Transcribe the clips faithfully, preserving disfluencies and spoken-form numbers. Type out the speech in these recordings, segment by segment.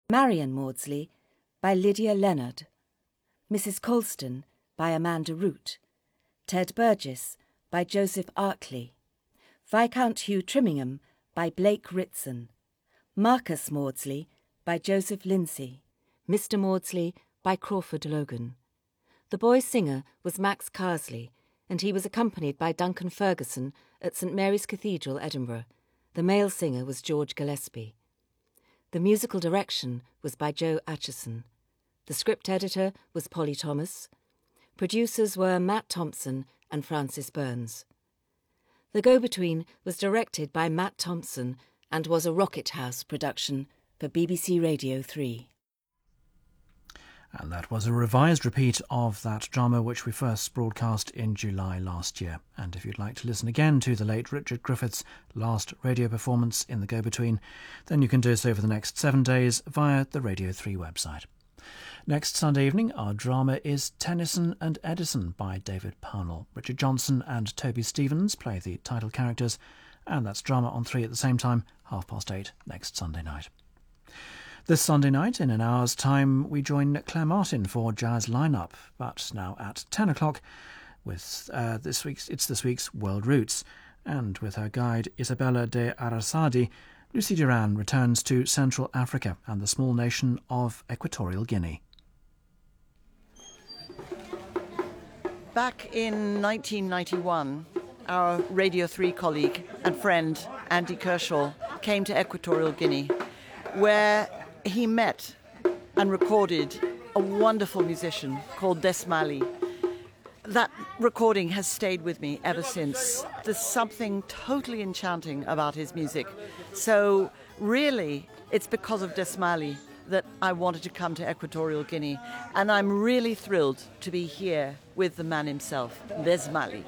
Marion Maudsley by Lydia Leonard, Missus Colston by Amanda Root, Ted Burgess by Joseph Arkley, Viscount Hugh Trimmingham by Blake Ritson, Marcus Maudsley by Joseph Lindsay, Mister Maudsley by Crawford Logan. The boy singer was Max Carsley, and he was accompanied by Duncan Ferguson at St Mary's Cathedral, Edinburgh. The male singer was George Gillespie. The musical direction was by Joe Acheson. The script editor was Polly Thomas. Producers were Matt Thompson and Francis Burns. The Go-Between was directed by Matt Thompson and was a Rocket House production for B B C Radio three. And that was a revised repeat of that drama which we first broadcast in July last year. And if you'd like to listen again to the late Richard Griffith's last radio performance in The Go-Between, then you can do so for the next seven days via the Radio three website. Next Sunday evening, our drama is Tennyson and Edison by David Pownall. Richard Johnson and Toby Stevens play the title characters, and that's drama on three at the same time, half past eight next Sunday night. This Sunday night, in an hour's time, we join Claire Martin for Jazz Lineup, but now at ten o'clock, with uh, this week's it's this week's World Roots, and with her guide Isabella de Arasadi, Lucy Duran returns to Central Africa and the small nation of Equatorial Guinea. Back in nineteen ninety-one, our Radio three colleague and friend Andy Kershaw came to Equatorial Guinea, where he met and recorded a wonderful musician called Desmali. That recording has stayed with me ever since. There's something totally enchanting about his music. So really, it's because of Desmali that I wanted to come to Equatorial Guinea. And I'm really thrilled to be here with the man himself, Desmali.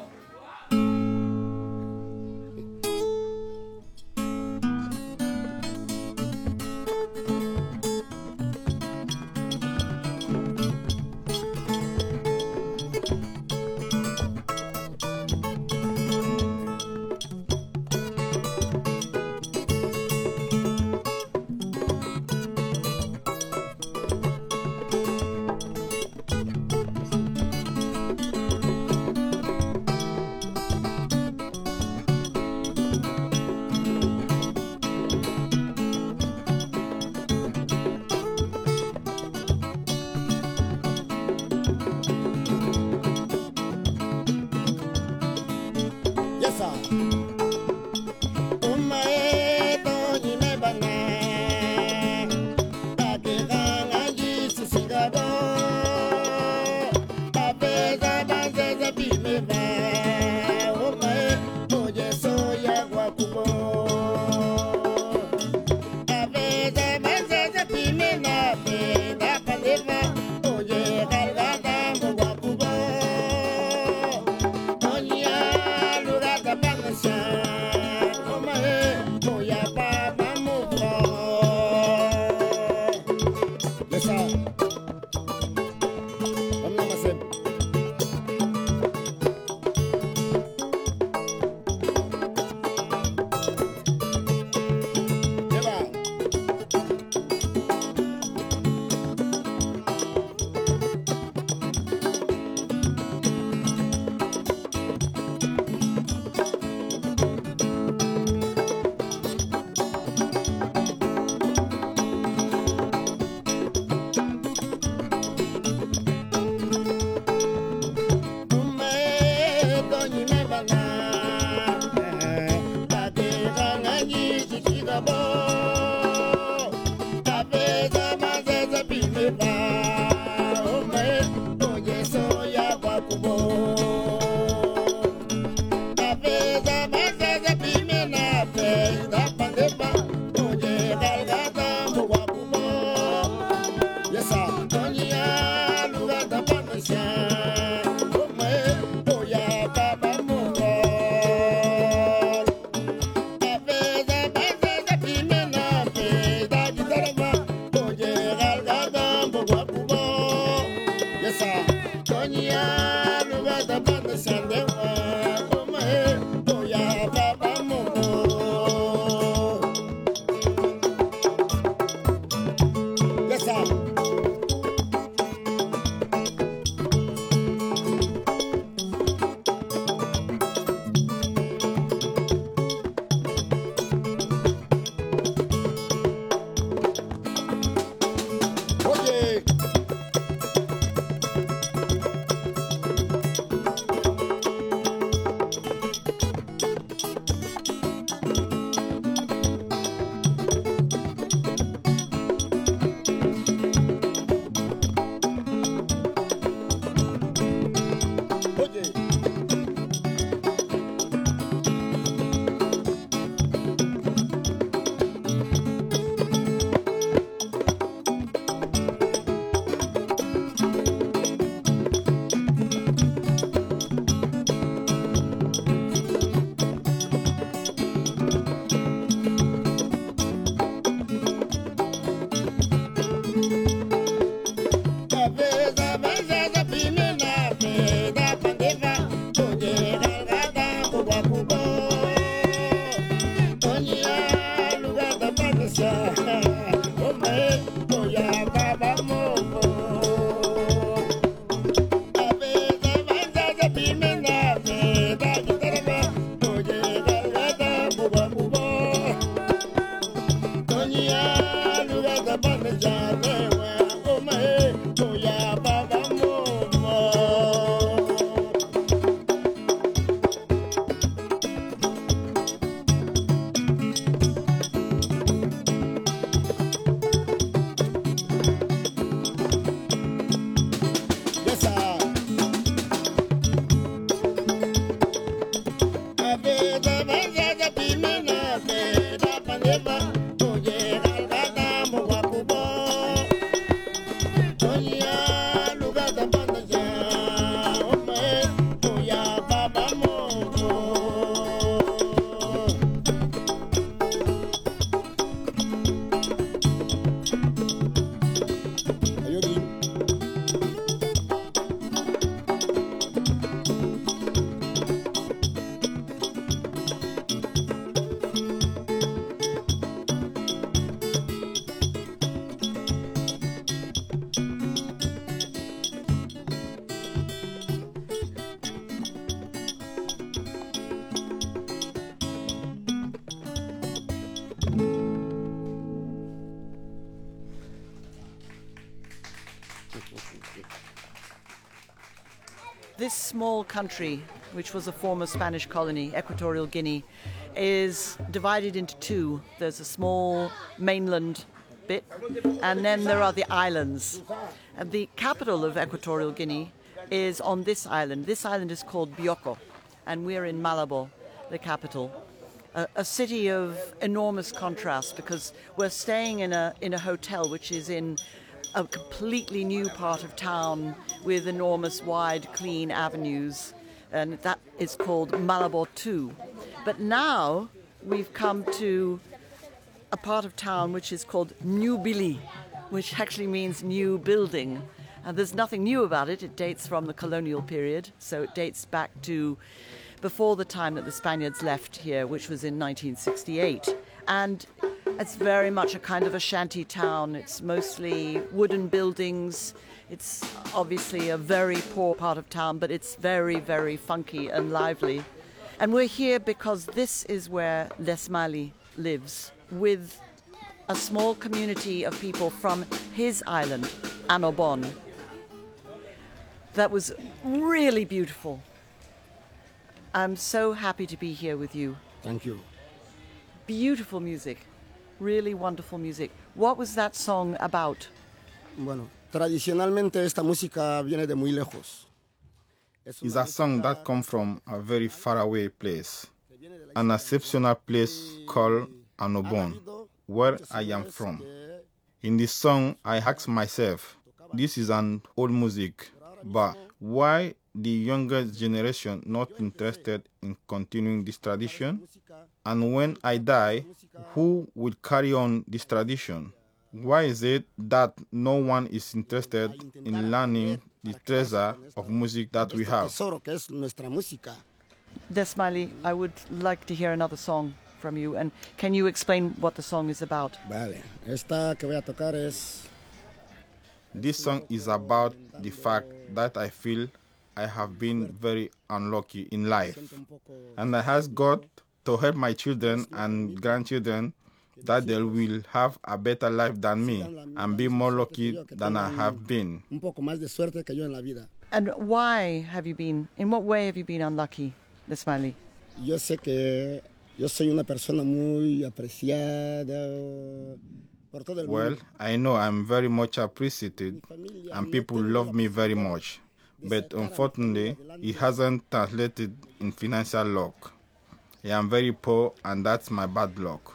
This small country, which was a former Spanish colony, Equatorial Guinea, is divided into two. There's a small mainland bit, and then there are the islands. And the capital of Equatorial Guinea is on this island. This island is called Bioko, and we're in Malabo, the capital. A, a city of enormous contrast, because we're staying in a in a hotel which is in a completely new part of town with enormous, wide, clean avenues, and that is called Malabo two. But now we've come to a part of town which is called New Bili, which actually means new building. And there's nothing new about it. It dates from the colonial period, so it dates back to before the time that the Spaniards left here, which was in nineteen sixty-eight. And it's very much a kind of a shanty town. It's mostly wooden buildings. It's obviously a very poor part of town, but it's very, very funky and lively. And we're here because this is where Lesmali lives, with a small community of people from his island, Annobon. That was really beautiful. I'm so happy to be here with you. Thank you. Beautiful music. Really wonderful music. What was that song about? Bueno, tradicionalmente esta música viene de muy lejos. It's a song that comes from a very faraway place, an exceptional place called Annobon, where I am from. In this song, I ask myself, this is an old music, but why the younger generation not interested in continuing this tradition? And when I die, who will carry on this tradition? Why is it that no one is interested in learning the treasure of music that we have? Desmali, I would like to hear another song from you. And can you explain what the song is about? Vale, esta que voy a tocar es... This song is about the fact that I feel I have been very unlucky in life. And I ask God to help my children and grandchildren that they will have a better life than me and be more lucky than I have been. And why have you been, in what way have you been unlucky, Desmali? Yo sé que yo soy una persona muy apreciada por todo el mundo. Well, I know I'm very much appreciated and people love me very much. But unfortunately, it hasn't translated in financial luck. I am very poor and that's my bad luck.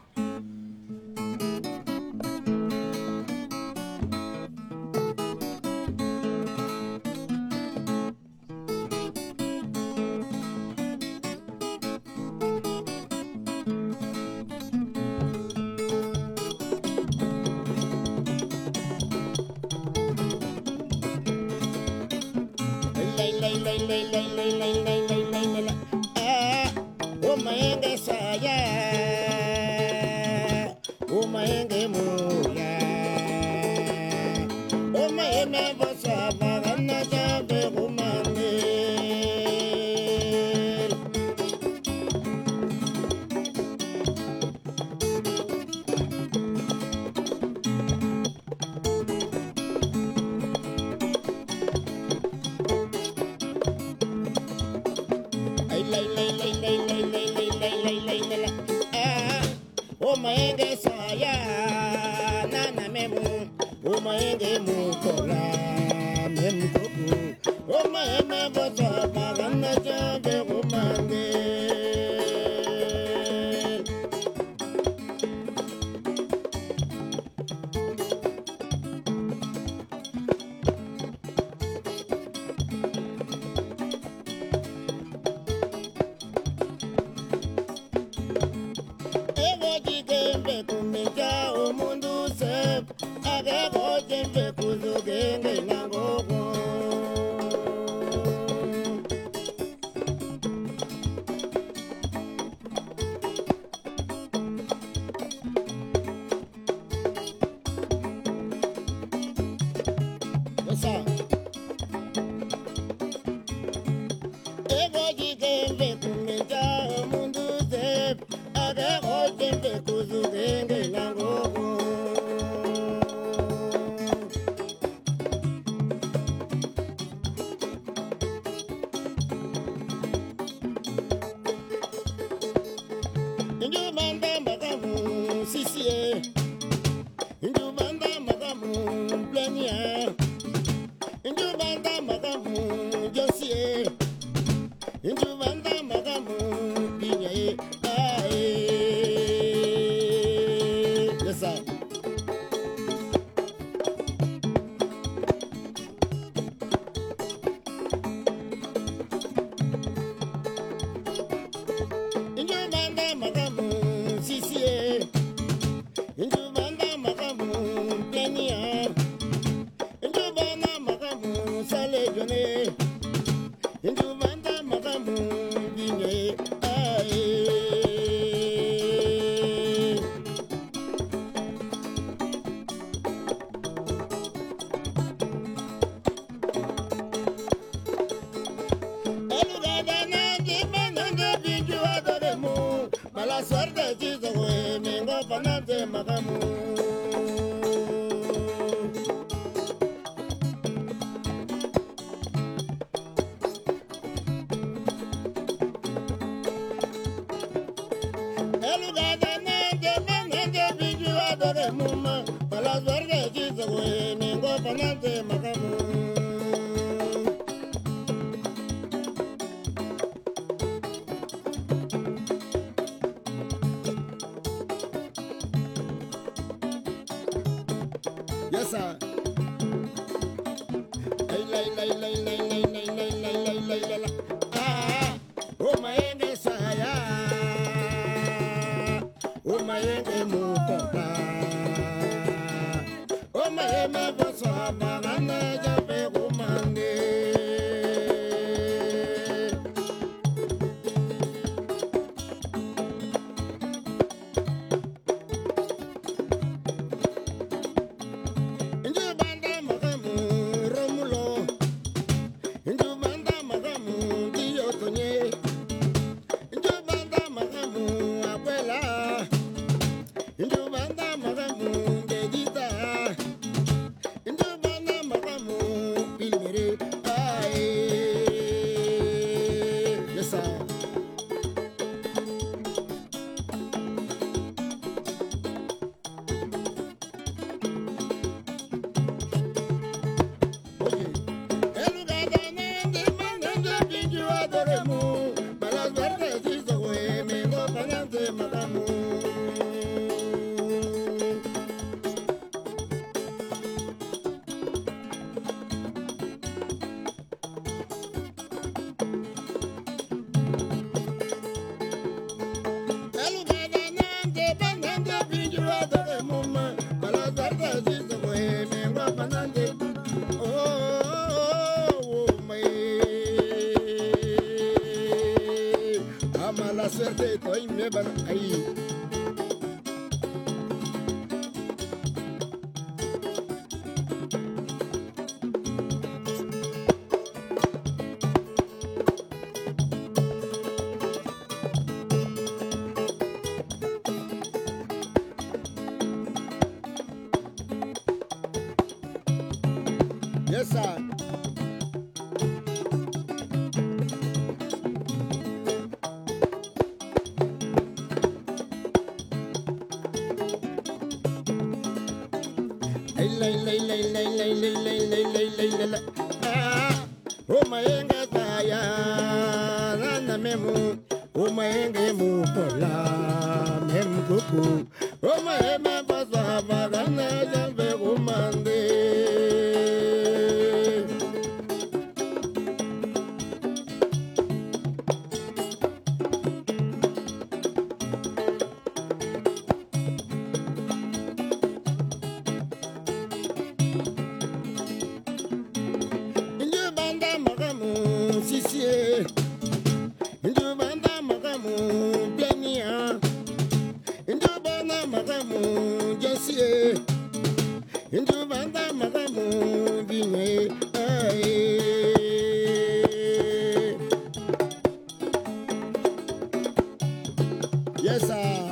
Yes, sir. banda magamu bine ai. Yes sir.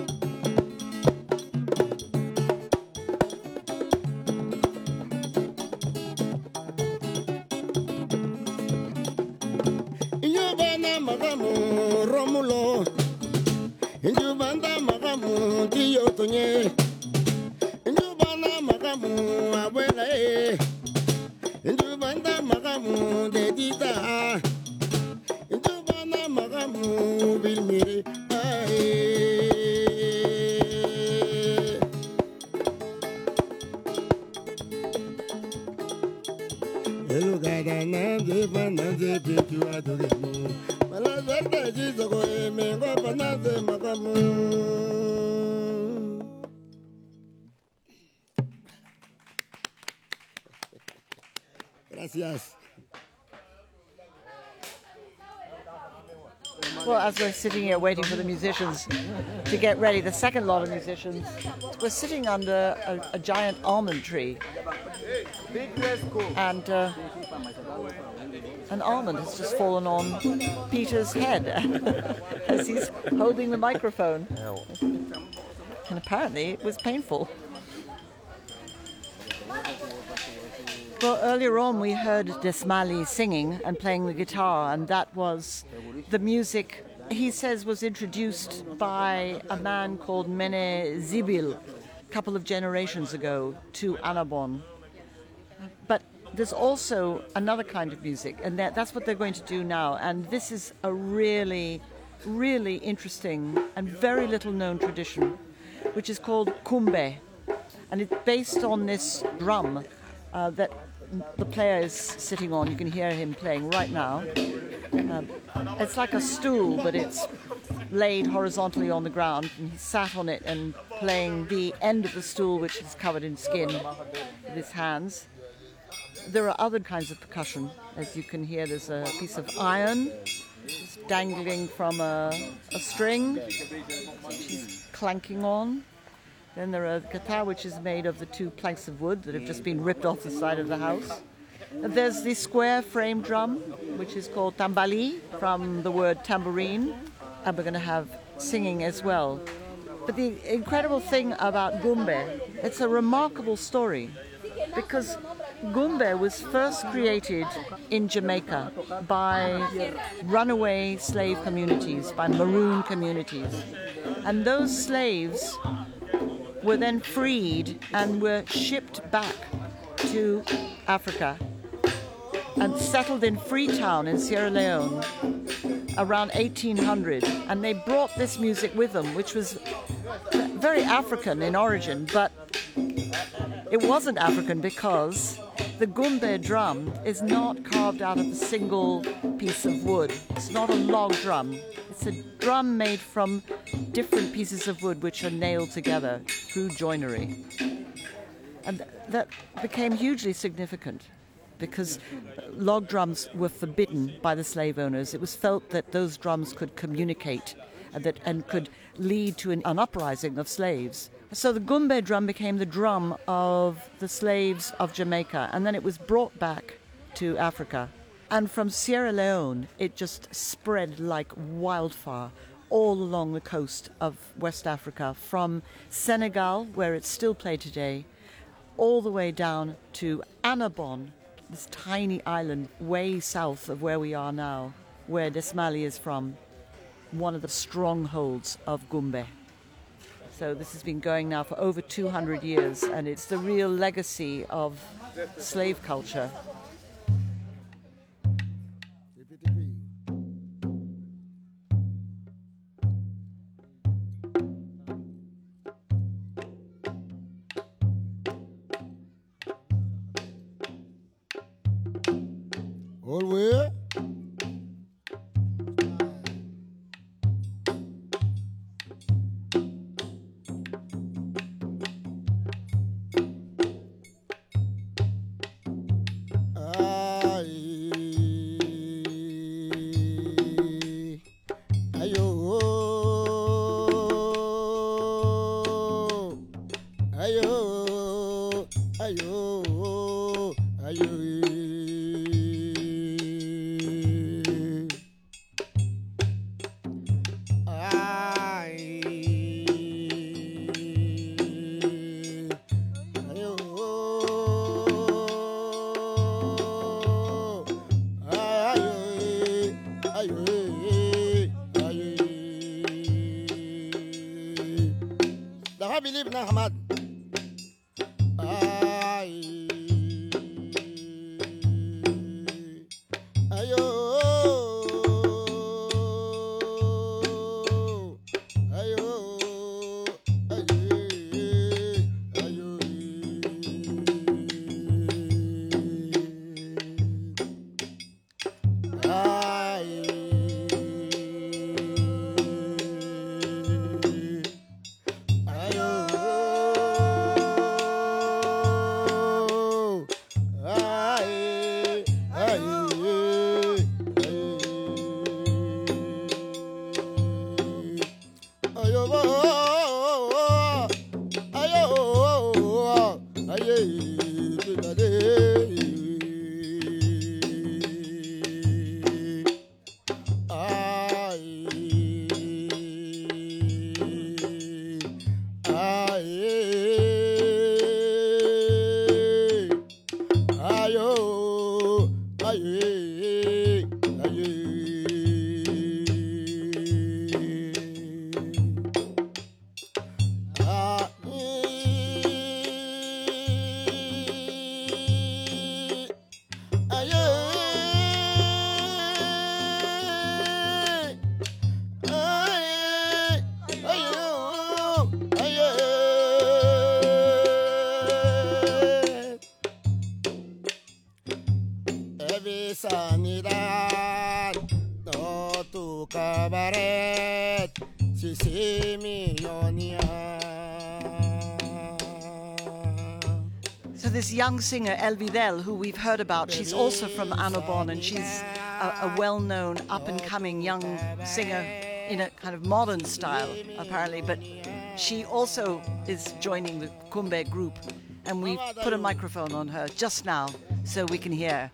Injubana magamu Romulo. Injubanda magamu Diotonye. Injubana magamu abuela eh. Injubanda magamu dedita. Injubana magamu bilmire ai. Hello gada na de bana de pitu adoremo. Mala verde jizo e mengo bana de magamu. Gracias. Well, as we're sitting here waiting for the musicians to get ready, the second lot of musicians, we're sitting under a, a giant almond tree. And uh, an almond has just fallen on Peter's head as he's holding the microphone. And apparently it was painful. Well, earlier on we heard Desmali singing and playing the guitar, and that was the music, he says, was introduced by a man called Mene Zibil a couple of generations ago to Annabon. But there's also another kind of music, and that, that's what they're going to do now. And this is a really, really interesting and very little known tradition, which is called kumbe. And it's based on this drum uh, that the player is sitting on. You can hear him playing right now. Um, it's like a stool, but it's laid horizontally on the ground, and he sat on it and playing the end of the stool, which is covered in skin, with his hands. There are other kinds of percussion. As you can hear, there's a piece of iron dangling from a, a string, which he's clanking on. Then there are guitar, which is made of the two planks of wood that have just been ripped off the side of the house. And there's the square frame drum, which is called tambali, from the word tambourine. And we're going to have singing as well. But the incredible thing about Gumbe, it's a remarkable story, because Gumbe was first created in Jamaica by runaway slave communities, by maroon communities. And those slaves were then freed and were shipped back to Africa and settled in Freetown in Sierra Leone around eighteen hundred. And they brought this music with them, which was very African in origin, but it wasn't African because the Gumbe drum is not carved out of a single piece of wood. It's not a log drum. It's a drum made from different pieces of wood which are nailed together through joinery. And that became hugely significant because log drums were forbidden by the slave owners. It was felt that those drums could communicate and, that, and could lead to an, an uprising of slaves. So the Gumbe drum became the drum of the slaves of Jamaica, and then it was brought back to Africa. And from Sierra Leone, it just spread like wildfire all along the coast of West Africa, from Senegal, where it's still played today, all the way down to Annabon, this tiny island way south of where we are now, where Desmali is from, one of the strongholds of Gumbe. So this has been going now for over two hundred years, and it's the real legacy of slave culture. Always. Ayo, ayo. believe na Hamad. Ay, ayo, ayo, ayo, ayo. Sanidad, no tu cabaret, si si millonia. So this young singer, El Vidal, who we've heard about, she's also from Annobon, and she's a, a well-known, up-and-coming young singer in a kind of modern style, apparently, but she also is joining the Kumbe group, and we've put a microphone on her just now so we can hear.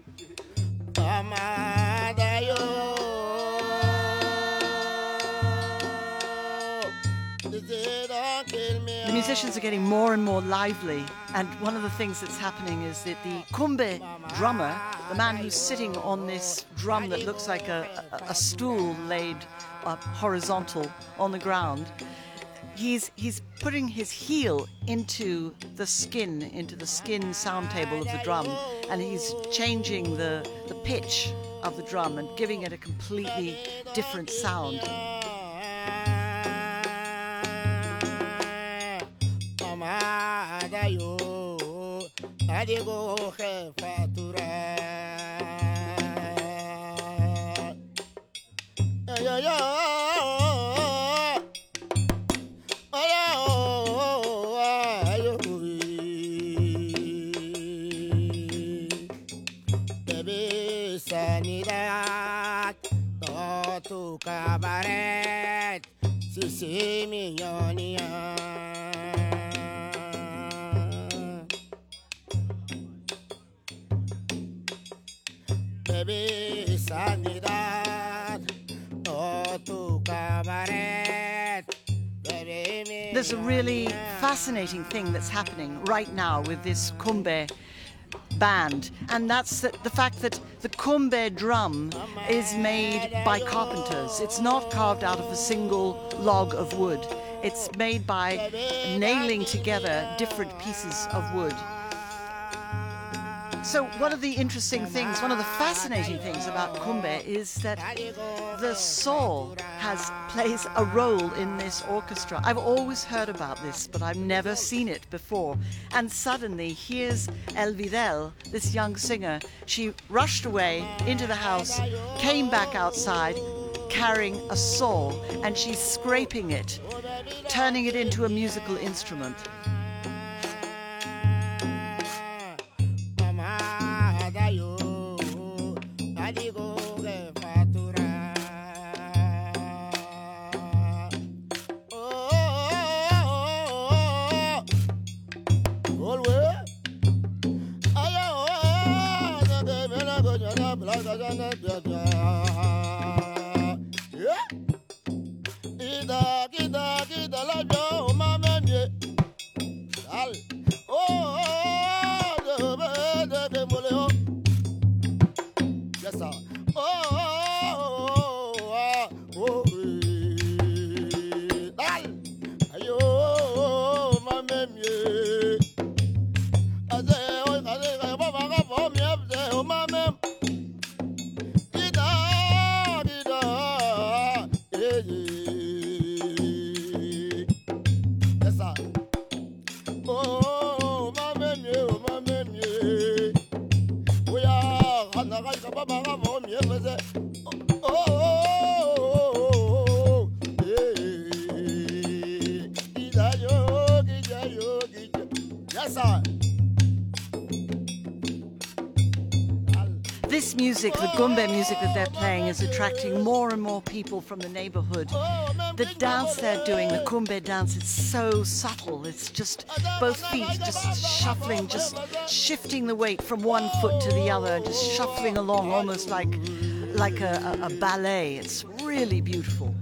The musicians are getting more and more lively, and one of the things that's happening is that the Kumbe drummer, the man who's sitting on this drum that looks like a, a, a stool laid uh, horizontal on the ground, he's he's putting his heel into the skin, into the skin sound table of the drum, and he's changing the, the pitch of the drum and giving it a completely different sound. Sanidad, no tu cabaret, si si millonia. Baby, sanidad, no tu cabaret. There's a really fascinating thing that's happening right now with this Kumbe band, and that's the, the fact that the Kumbe drum is made by carpenters. It's not carved out of a single log of wood. It's made by nailing together different pieces of wood. So one of the interesting things, one of the fascinating things about Kumbe is that the saw has plays a role in this orchestra. I've always heard about this, but I've never seen it before. And suddenly, here's El Vidal, this young singer. She rushed away into the house, came back outside, carrying a saw, and she's scraping it, turning it into a musical instrument. Ida, ida, ida, la jo, ma memie. Al, oh, oh, de, de, de, moleo. Yes, sir. Oh, oh, oh, oh, eh. Al, ayo, ma memie. Aze, oh, aze, aze, ba, ba, ba, ba, mi, aze, oh, ma mem. Ida, ida, eh, eh. Oh, ma memie, oh, ma memie. We are on a right about my home, yes, oh, oh, yes, sir. This music, the Kumbe music that they're playing, is attracting more and more people from the neighborhood. The dance they're doing, the Kumbe dance, it's so subtle. It's just both feet just shuffling, just shifting the weight from one foot to the other, and just shuffling along almost like, like a, a, a ballet. It's really beautiful.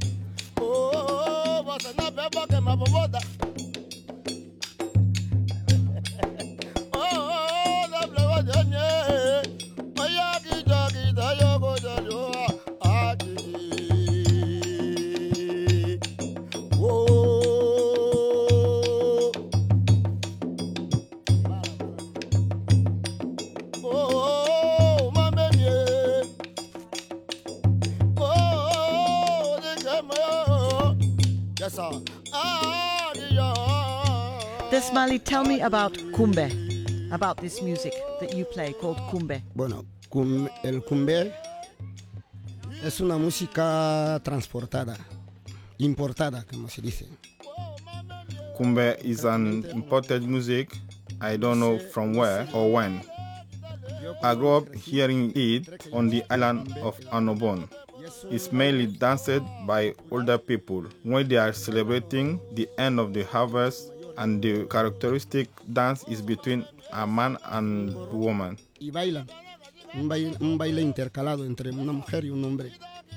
Desmali, tell me about Kumbe, about this music that you play called Kumbe. Bueno, cum, el Kumbe es una música transportada, importada, como se dice. Kumbe is an imported music, I don't know from where or when. I grew up hearing it on the island of Annobon. It's mainly danced by older people when they are celebrating the end of the harvest, and the characteristic dance is between a man and a woman. Y bailan, un baile, un baile intercalado entre una mujer y un hombre.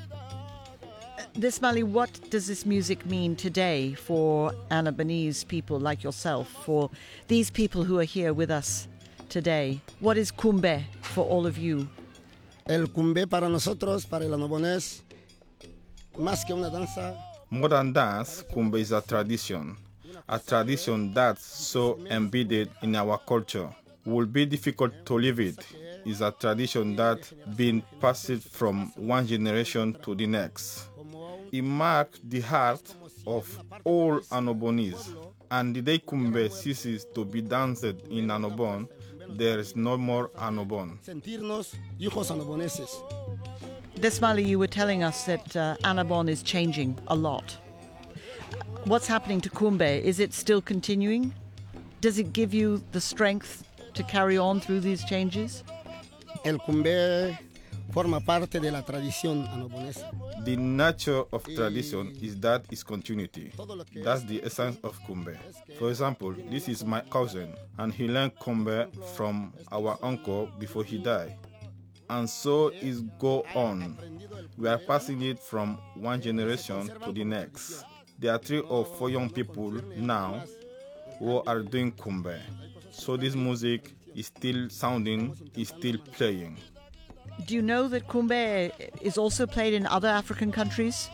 Desmali, what does this music mean today for Annobonese people like yourself, for these people who are here with us today? What is Kumbe for all of you? El Kumbe para nosotros, para el annobonés, más que una danza. More than dance, Kumbe is a tradition, a tradition that's so embedded in our culture. Will be difficult to leave it. It's a tradition that's been passed from one generation to the next. It marks the heart of all Annobonese, and the day Kumbe ceases to be danced in Annobon, there is no more Annobon. Sentirnos hijos annoboneses. Desmali, you were telling us that uh, Annobon is changing a lot. What's happening to Kumbe? Is it still continuing? Does it give you the strength to carry on through these changes? El Kumbe forma parte de la tradición annobonesa. The nature of tradition is that is continuity. That's the essence of Kumbe. For example, this is my cousin, and he learned Kumbe from our uncle before he died. And so it go on. We are passing it from one generation to the next. There are three or four young people now who are doing Kumbe. So this music is still sounding, is still playing. Do you know that Kumbe is also played in other African countries?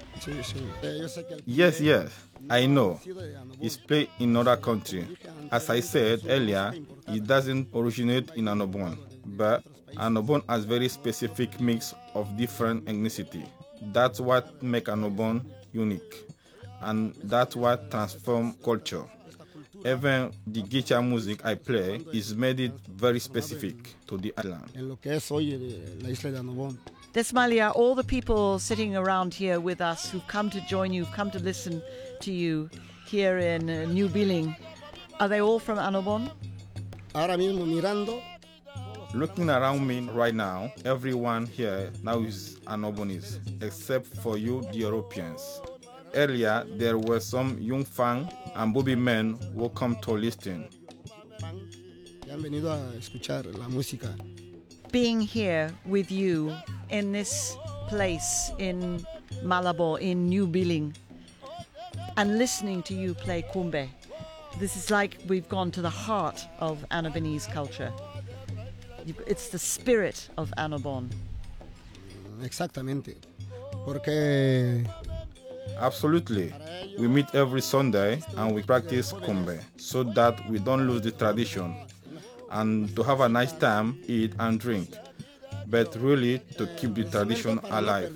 Yes, yes, I know. It's played in other countries. As I said earlier, it doesn't originate in Annobon, but Annobon has very specific mix of different ethnicity. That's what makes Annobon unique, and that's what transforms culture. Even the guitar music I play is made it very specific to the island. En lo que es hoy la isla de Annobon. Desmalia, all the people sitting around here with us who've come to join you, who've come to listen to you here in uh, New Biling, are they all from Annobon? Ahora mismo mirando. Looking around me right now, everyone here now is Annobonese, except for you, the Europeans. Earlier, there were some young Fang and Bobby men who come to listen. Han venido a escuchar la música. being here with you in this place in Malabo, in New Biling, and listening to you play kumbe. This is like we've gone to the heart of Annobonese culture. It's the spirit of Annobon. Exactamente. Porque... Absolutely. We meet every Sunday and we practice kumbe so that we don't lose the tradition and to have a nice time, eat and drink, but really to keep the tradition alive.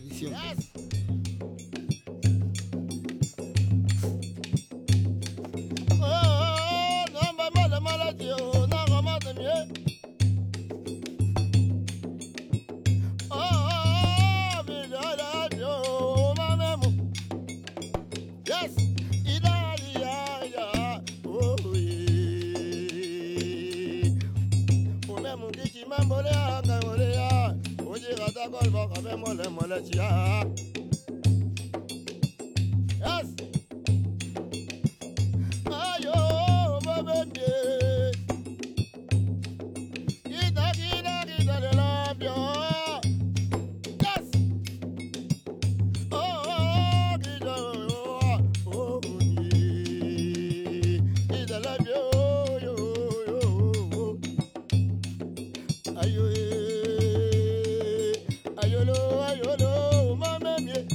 Yes. Ayo, baby. Gida, gida, gida, de love you. Yes. Oh, gida, oh, oh, gida, love you, yo, yo. Ayo, ayo, ayo, ayo, mama, yes.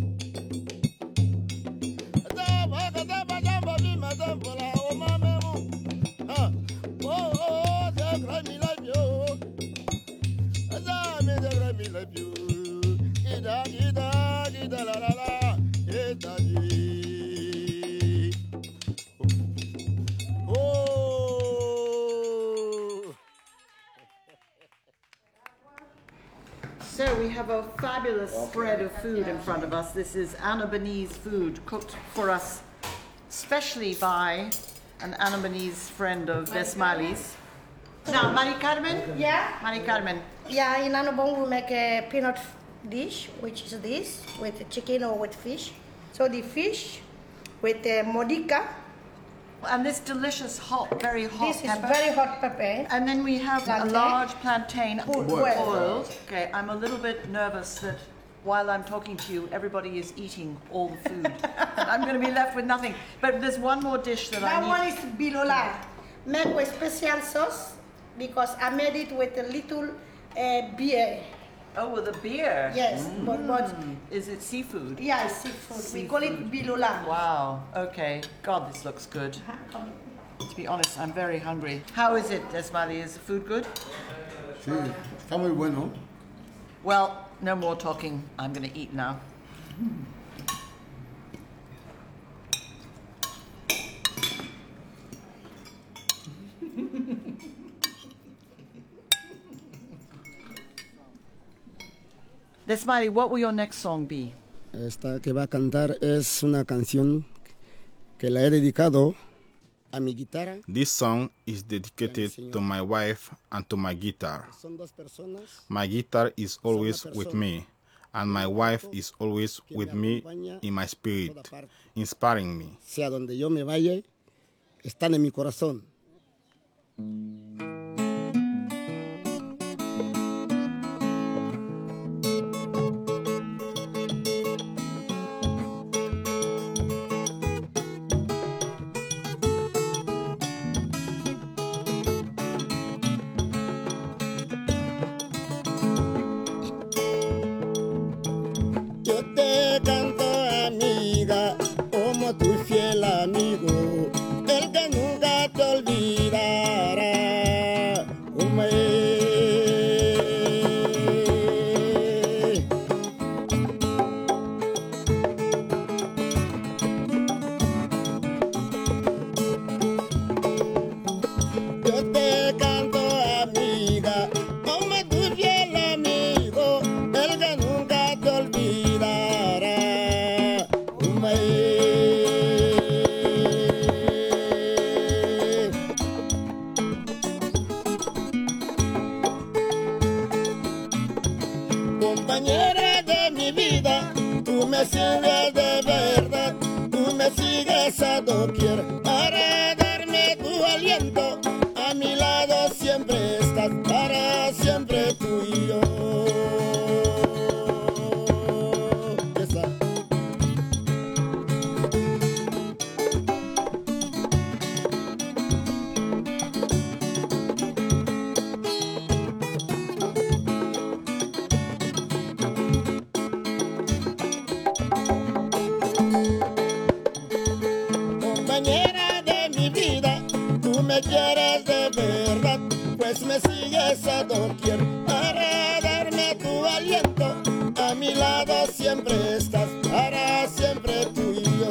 So we have a fabulous spread of food in front of us. This is Annobonese food cooked for us specially by an Annobonese friend of Desmali's. Now, Mari Carmen? Yeah. Mari Carmen. Yeah, in Annobon we make a peanut dish, which is this, with chicken or with fish. So the fish with the modica. And this delicious hot, very hot This is pepper. very hot pepper. And then we have Plantain. a large plantain Boiled. boiled. Okay, I'm a little bit nervous that while I'm talking to you, everybody is eating all the food. And I'm going to be left with nothing. But there's one more dish that That I one need. is bilola. Make with special sauce because I made it with a little uh, beer. Oh, with a beer. Yes, but, but Is it seafood? yeah, it's seafood. We call it bilola. Wow. Okay. God, this looks good. To be honest, I'm very hungry. How is it, Desmali? Is the food good? Sí, está muy bueno. Well, no more talking. I'm going to eat now. Desmali, what will your next song be? Esta que va a cantar es una canción que la he dedicado a mi guitarra. This song is dedicated to my wife and to my guitar. Son dos personas. My guitar is always with me, and my wife is always with me in my spirit, inspiring me. Sea donde yo me vaya, están en mi corazón. Yo te canto, amiga, como tu fiel amigo, el que nunca te olvidará. Ume. Yo te canto, amiga, como tu fiel amigo, el que nunca te olvidará. Ume. Compañera de mi vida, tú me sigues de verdad, tú me sigues a doquier para darme tu aliento, a mi lado siempre estás, para siempre me quieres de verdad, pues me sigues a doquier para darme tu aliento. A mi lado siempre estás, para siempre tú y yo.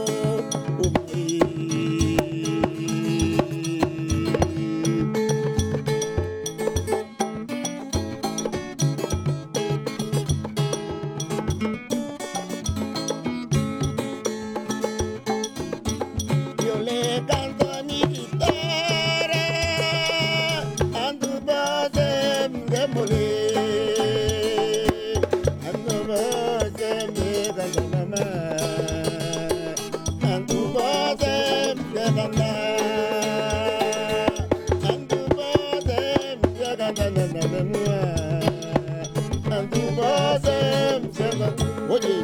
Yo le canto a mi guitarra, ando voz de, de moler, ando voz de mi canto mamá, ando voz de, de cantar, ando voz de, de cantar na na memua, ando voz de, de cantar. Oye.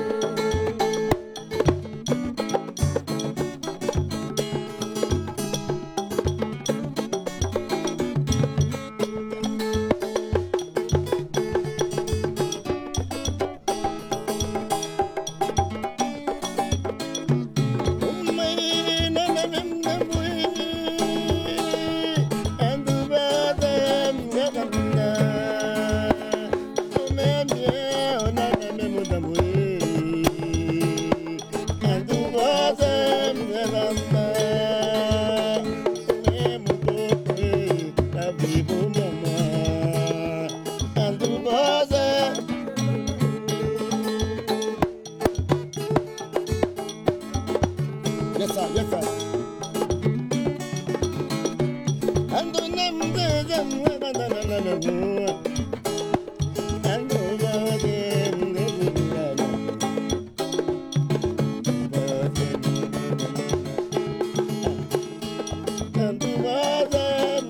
Yes, sir. Yes, sir. Ando nem de dem na na na na na. Ando ba dem de na na. Ando ba dem.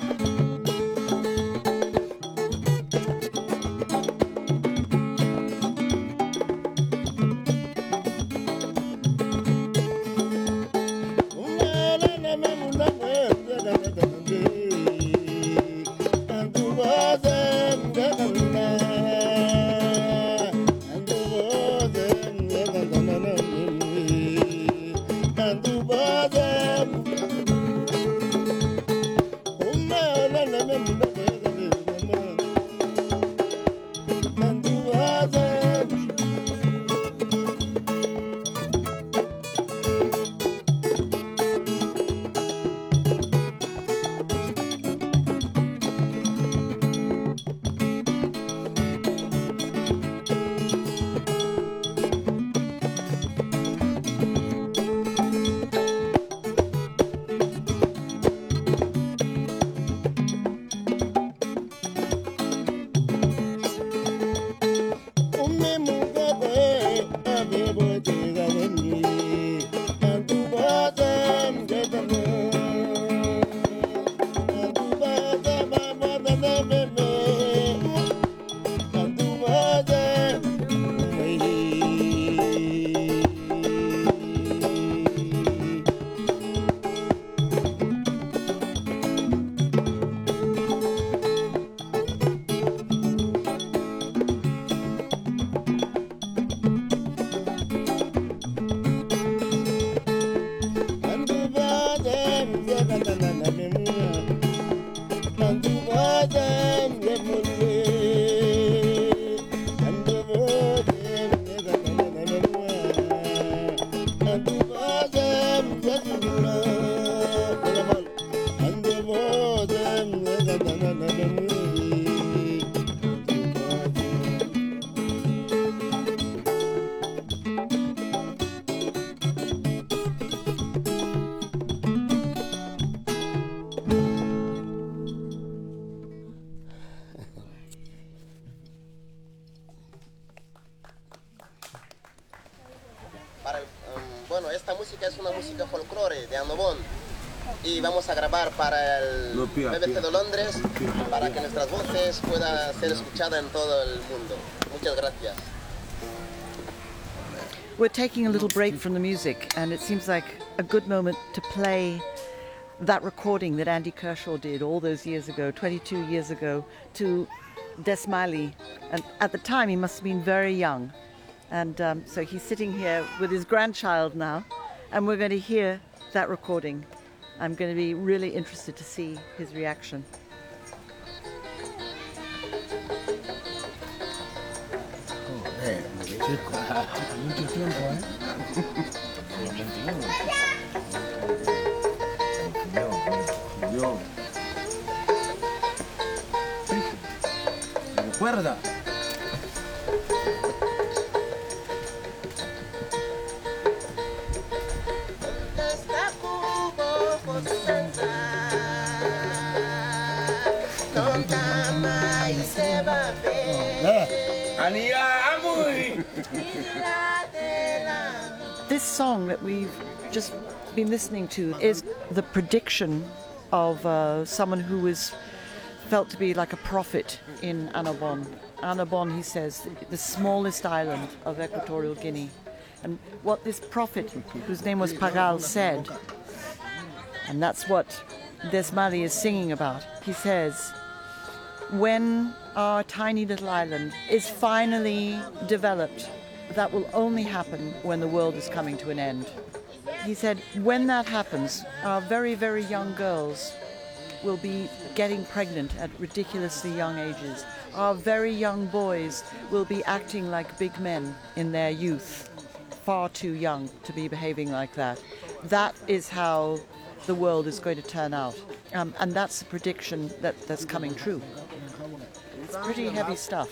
Para, um, bueno, esta música es una música folclore de Annobón y vamos a grabar para el No, pía, B B C pía. de Londres Pía, para pía. que nuestras voces puedan ser escuchadas en todo el mundo. Muchas gracias. We're taking a little break from the music, and it seems like a good moment to play that recording that Andy Kershaw did all those years ago, twenty-two years ago, to Desmali. And at the time, he must have been very young. And um, so he's sitting here with his grandchild now, and we're going to hear that recording. I'm going to be really interested to see his reaction. Mucho tiempo, ¿eh? Recuerda. This song that we've just been listening to is the prediction of uh, someone who is felt to be like a prophet in Annobon. Annobon, he says, the smallest island of Equatorial Guinea. And what this prophet, whose name was Pagal, said, and that's what Desmali is singing about. He says, when our tiny little island is finally developed, that will only happen when the world is coming to an end. He said, when that happens, our very, very young girls will be getting pregnant at ridiculously young ages. Our very young boys will be acting like big men in their youth, far too young to be behaving like that. That is how the world is going to turn out. Um, and that's the prediction that, that's coming true. It's pretty heavy stuff.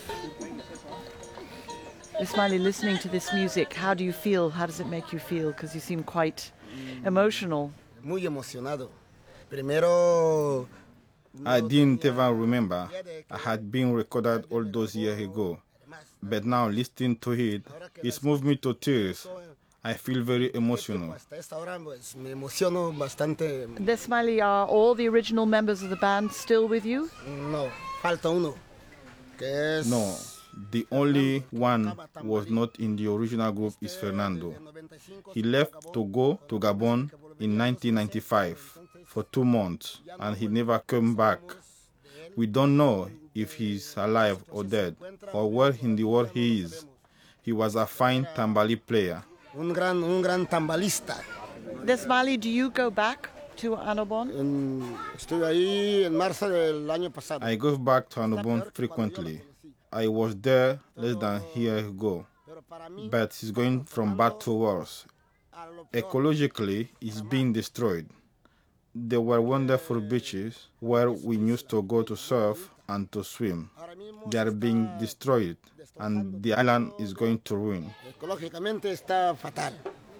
Ismaili, listening to this music, how do you feel? How does it make you feel? Because you seem quite emotional. Muy emocionado. Primero, I didn't even remember I had been recorded all those years ago. But now listening to it, it's moved me to tears. I feel very emotional. Desmali, are all the original members of the band still with you? No, falta uno. Que es No, the only one was not in the original group is Fernando. He left to go to Gabon in nineteen ninety-five for two months and he never came back. We don't know if he's alive or dead or where in the world he is. He was a fine tambali player. un gran, un gran tambalista. Desmali, do you go back to Annobon? En, estuve ahí en marzo del año pasado. I go back to Annobon frequently. I was there less than a year ago, but it's going from bad to worse. Ecologically, it's being destroyed. There were wonderful beaches where we used to go to surf and to swim. They are being destroyed, and the island is going to ruin. Ecológicamente está fatal.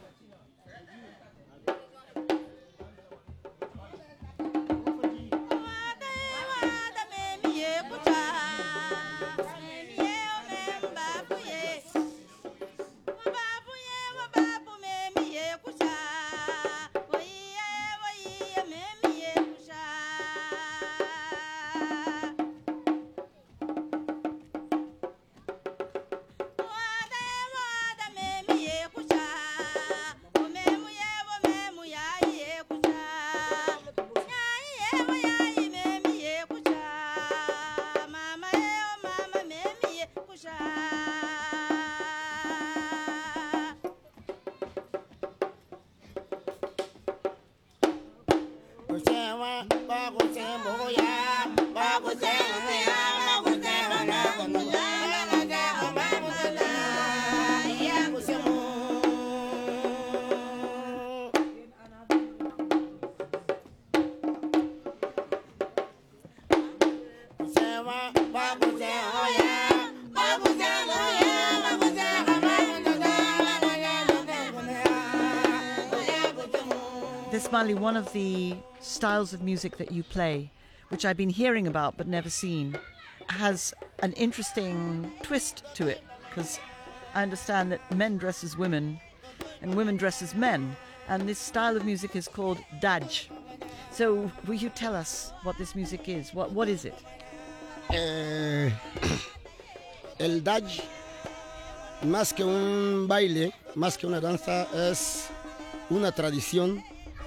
Desmali, one of the styles of music that you play, which I've been hearing about but never seen, has an interesting twist to it, because I understand that men dress as women and women dress as men, and this style of music is called Daj. So will you tell us what this music is? What What is it? Eh, el Daj, más que un baile, más que una danza, es una tradición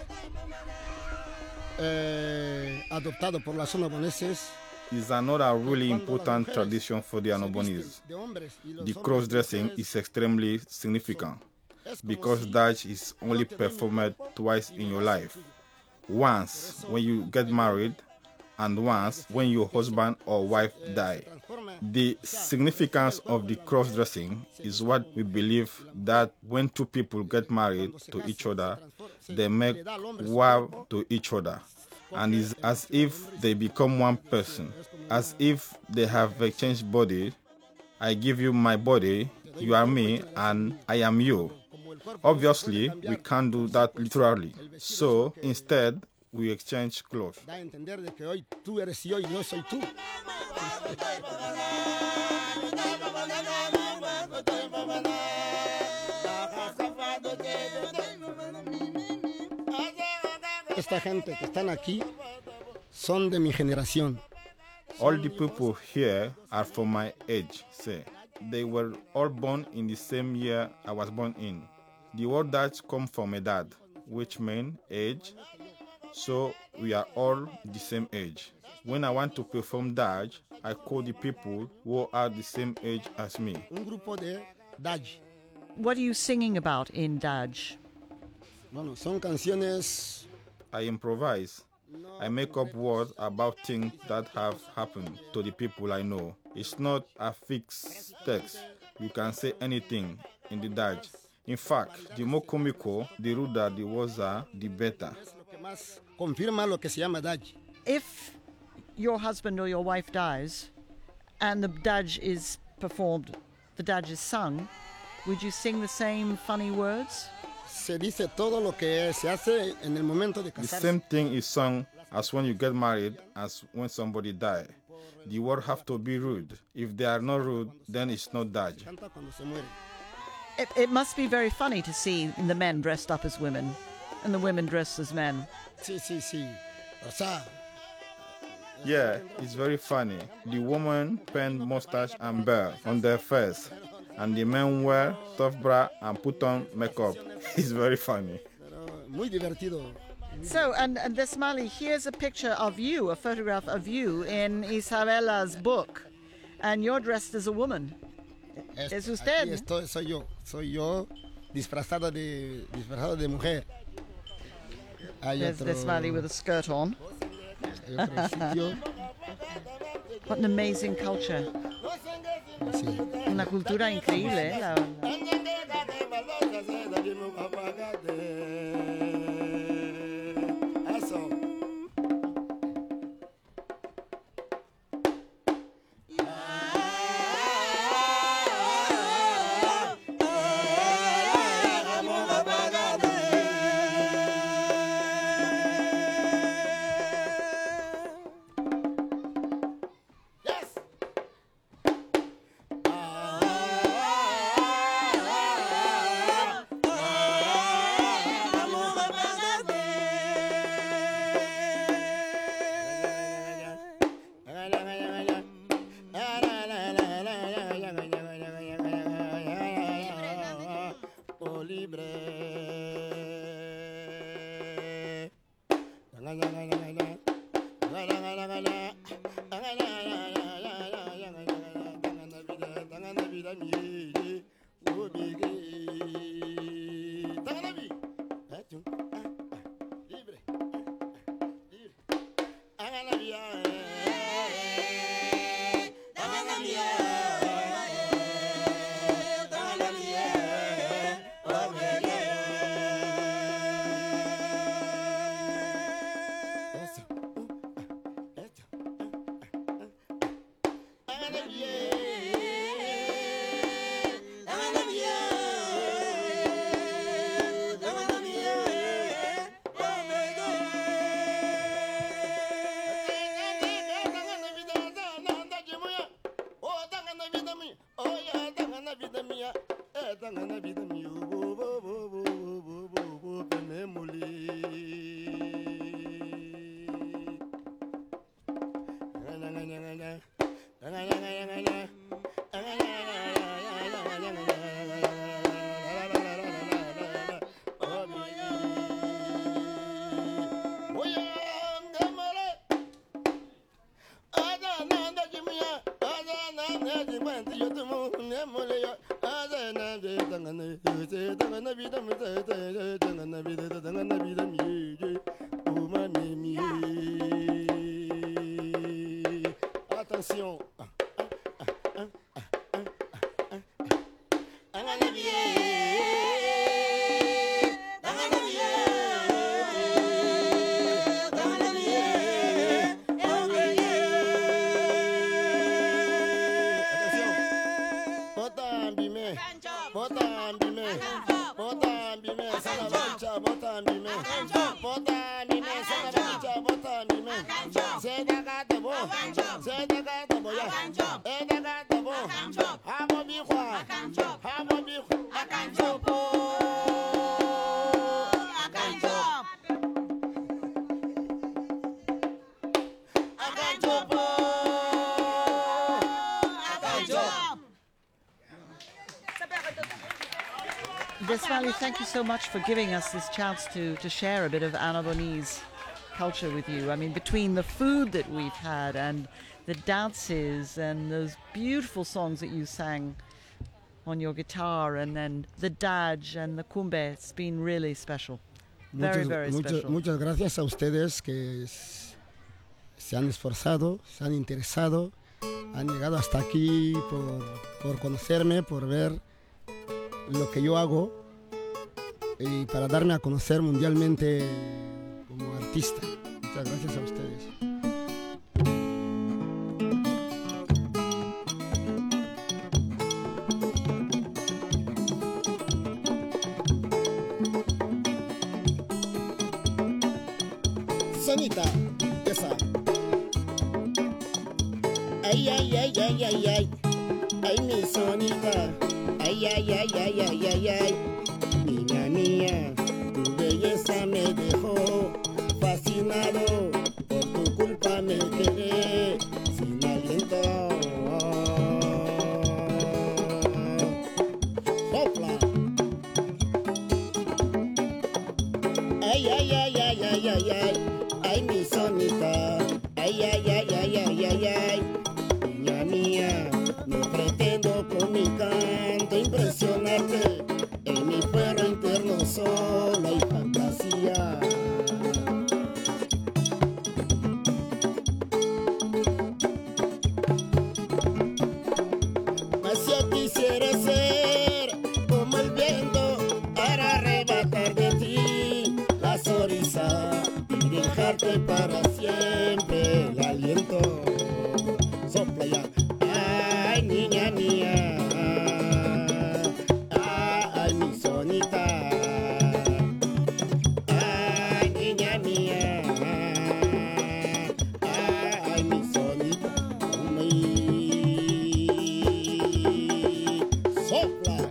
eh, adoptado por las Annobonenses. It's another really important tradition for the Annobonese. The cross-dressing is extremely significant because Dutch is only performed twice in your life, once when you get married and once when your husband or wife die. The significance of the cross-dressing is what we believe that when two people get married to each other, they make vow to each other. And it's as if they become one person, as if they have exchanged body. I give you my body, you are me, and I am you. Obviously, we can't do that literally. So instead, we exchange clothes. Esta gente que están aquí son de mi generación. All the people here are from my age, say. They were all born in the same year I was born in. The word Dutch comes from a dad, which means age. So we are all the same age. When I want to perform Dutch, I call the people who are the same age as me. Un grupo de Dutch. What are you singing about in Dutch? Bueno, son canciones. I improvise. I make up words about things that have happened to the people I know. It's not a fixed text. You can say anything in the Dutch. In fact, the more comical, the ruder the words are, the better. Confirma lo que se llama Dutch. If your husband or your wife dies and the Dutch is performed, the Dutch is sung, would you sing the same funny words? Se dice todo lo que se hace en el momento de The casarse. same thing is sung as when you get married as when somebody dies. The words have to be rude. If they are not rude, then it's not Dutch. Canta cuando se muere. It, it must be very funny to see the men dressed up as women and the women dressed as men. Sí, sí, sí. O sea, Yeah, it's very funny. The women paint mustache and beard on their face, and the men wear tough bra and put on makeup. It's very funny. pero muy divertido. So, and, and Desmali, here's a picture of you, a photograph of you in Isabella's book, and you're dressed as a woman. Es, Es usted. Aquí estoy, soy yo. Soy yo disfrazado de, disfrazado de mujer. Hay There's otro, Desmali with a skirt on. hay otro sitio. What an amazing culture. Sí. Una cultura increíble, ¿eh? La- Eso. Oh, libre. Uma Atención. Háganle bien, háganle bien, háganle bien, háganle bien. Atención. Botan bime, botan bime, botan bime, sana bancha, botan bime, botan bime, sana bancha, botan bime. Se da gata bo, se da gata bo ya, e da gata bo. Hamo biwa, hamo biwa, akanjo bo, akanjo, akanjo bo, akanjo. Desvali, thank you so much for giving us this chance to, to share a bit of Annobonese culture with you. I mean, between the food that we've had and the dances and those beautiful songs that you sang on your guitar and then the daj and the kumbe, it's been really special. Very, muchas, very muchas, special. Muchas gracias a ustedes que s- se han esforzado, se han interesado, han llegado hasta aquí por, por conocerme, por ver lo que yo hago y para darme a conocer mundialmente como artista. Muchas gracias a ustedes. Sonita, esa. Ay, ay, ay, ay, ay, ay. Ay, mi sonita. Ay, ay, ay, ay, ay, ay, ay. Niña mía, tu belleza me dejó fascinado. Por tu culpa me quedé sin aliento. Sopla. Ay, ay, ay, ay, ay, ay, ay. Ay, mi sonita. Ay, ay, ay, ay, ay, ay, ay. Niña mía, no pretendo con mi canto impresionarte. En mi fuero interno solo hay fantasía. Mas yo quisiera ser como el viento para arrebatar de ti la sonrisa y dejarte para siempre el aliento. Sopla ya. Ay, niña mía. Ay, mi sonita. Ay, niña mía. Ay, mi sonita. Ay, sopla.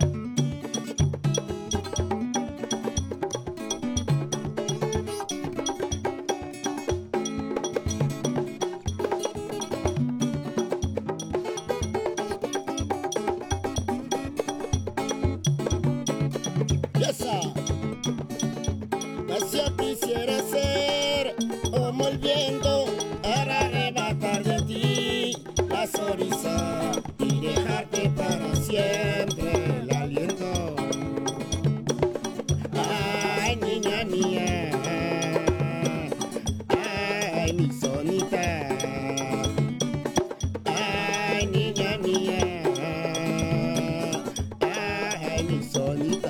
Esa. Mas yo quisiera ser como el viento para arrebatar de ti la sonrisa y dejarte para siempre el aliento. Ay, niña mía. Ay, mi sonita. Ay, niña mía. Ay, mi sonita.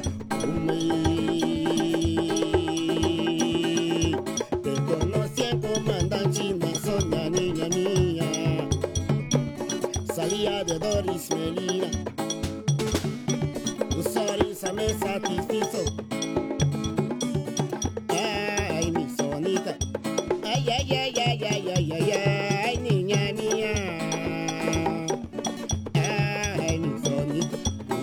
Te conocí en Comandante China, Sonia, niña mía. Salía de Doris Melina. Tu sonrisa me satisfizo. Ay, mi sonita. Ay, ay, ay, ay, ay, ay, ay, ay, niña mía. Ay, mi sonita.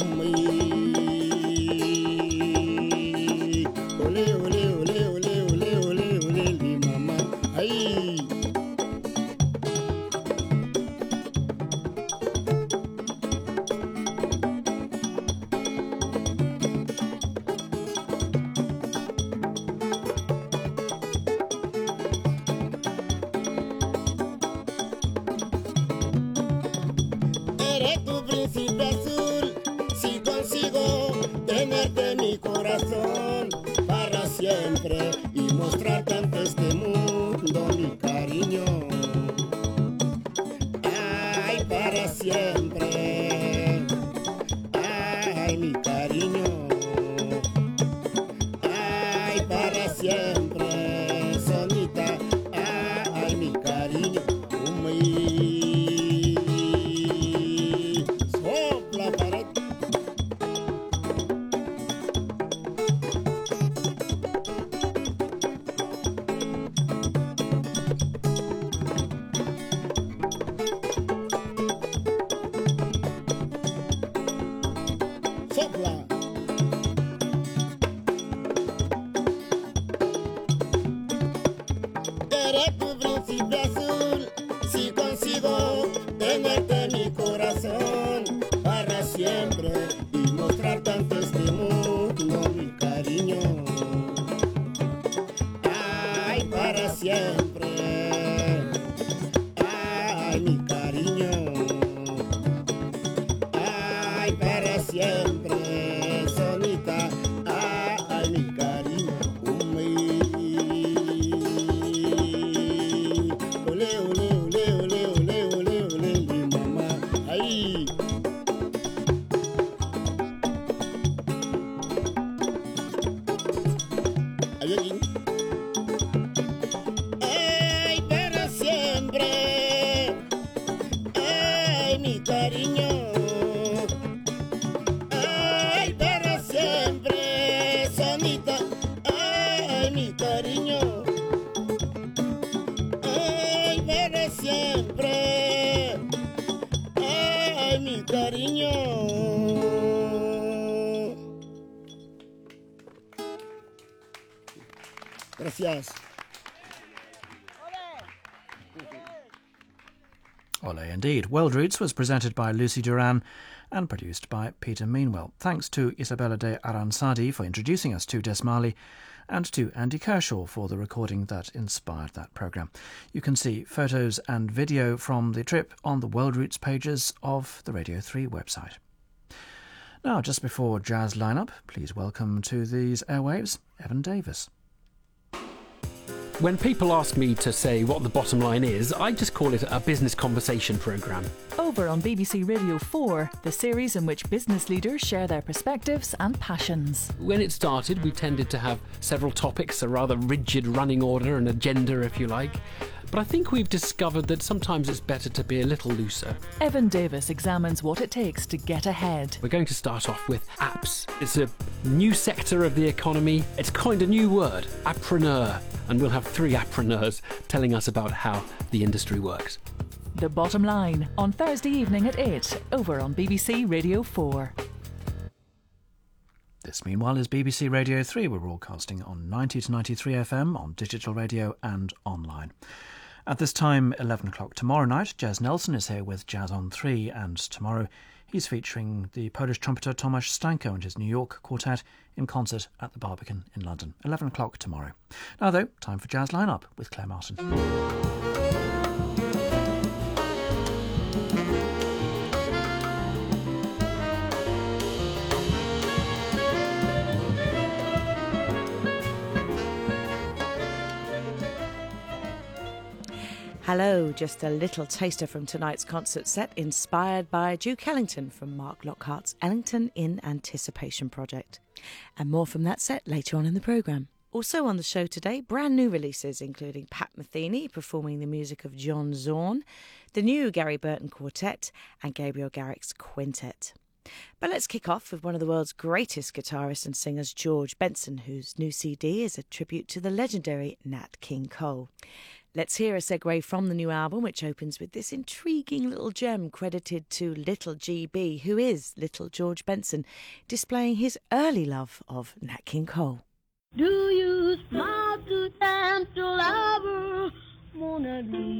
Ole, ole, ole, ole, ole, ole, ole, mi mamá. Ay. Eres tu príncipe azul, si consigo tenerte en mi corazón para siempre y mostrarte ante este mundo mi cariño. para siempre. Ay, mi cariño. Ay, para siempre, sonita. Ay, mi cariño. Umi. Sopla para ti. Sopla. Eres tu príncipe azul, si consigo tenerte en mi corazón para siempre y mostrarte ante este mundo mi cariño. Ay, para siempre. Ay, mi cariño. Ay, para siempre, sonita. Ay, mi cariño. Umi. Ole, ole, ole, ole, ole, ole, ole, ole, mamá. Ay. Ay, ay. Ay, para siempre. Ay, mi cariño. Ay, para siempre, sonita. Ay, mi cariño. Ay, para siempre. Ay, mi cariño. Gracias. Ole indeed. World Roots was presented by Lucy Duran and produced by Peter Meanwell. Thanks to Isabella de Aransadi for introducing us to Desmali and to Andy Kershaw for the recording that inspired that programme. You can see photos and video from the trip on the World Roots pages of the Radio three website. Now, just before Jazz Lineup, please welcome to these airwaves Evan Davis. When people ask me to say what the bottom line is, I just call it a business conversation programme. Over on B B C Radio four, the series in which business leaders share their perspectives and passions. When it started, we tended to have several topics, a rather rigid running order, an agenda, if you like. But I think we've discovered that sometimes it's better to be a little looser. Evan Davis examines what it takes to get ahead. We're going to start off with apps. It's a new sector of the economy. It's coined a new word, appreneur. And we'll have three appreneurs telling us about how the industry works. The Bottom Line, on Thursday evening at eight, over on B B C Radio four. This, meanwhile, is B B C Radio three. We're broadcasting on ninety to ninety-three F M, on digital radio and online. At this time, eleven o'clock tomorrow night, Jez Nelson is here with Jazz on three, and tomorrow he's featuring the Polish trumpeter Tomasz Stanko and his New York quartet in concert at the Barbican in London. eleven o'clock tomorrow. Now, though, time for Jazz Lineup with Claire Martin. Hello, just a little taster from tonight's concert set inspired by Duke Ellington from Mark Lockhart's Ellington in Anticipation project. And more from that set later on in the programme. Also on the show today, brand new releases including Pat Metheny performing the music of John Zorn, the new Gary Burton Quartet and Gabriel Garrick's Quintet. But let's kick off with one of the world's greatest guitarists and singers, George Benson, whose new C D is a tribute to the legendary Nat King Cole. Let's hear a segue from the new album, which opens with this intriguing little gem credited to Little G B, who is Little George Benson, displaying his early love of Nat King Cole. Do you smile to them to lover Mona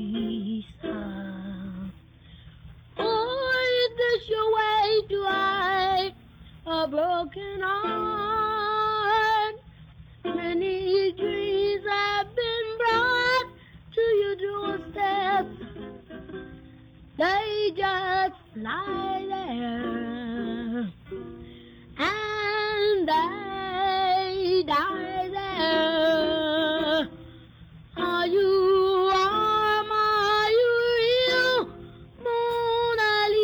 Lisa? Or is this your way to hide a broken heart? Many dreams have been brought to your doorstep. They just lie there and they die there. Are you warm? Are you real, Mona Lisa?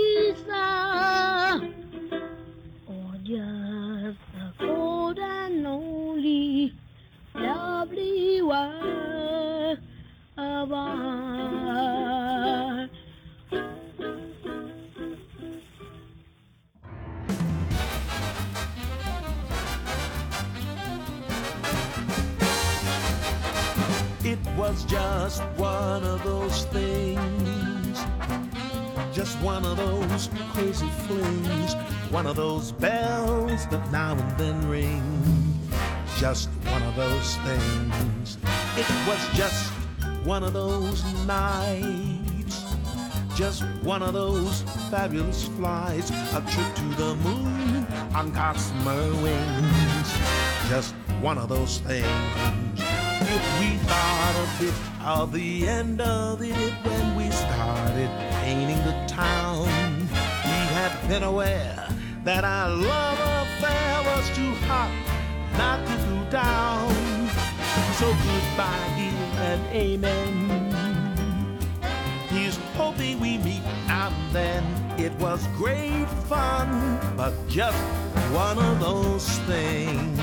It was just one of those things, just one of those crazy flings, one of those bells that now and then ring, just one of those things. It was just one of those nights, just one of those fabulous flights, a trip to the moon on gossamer wings, just one of those things. If we thought a bit of the end of it when we started painting the town, we had been aware that our love affair was too hot not to cool down. So goodbye, dear, and amen. He's hoping we meet now and then. It was great fun, but just one of those things.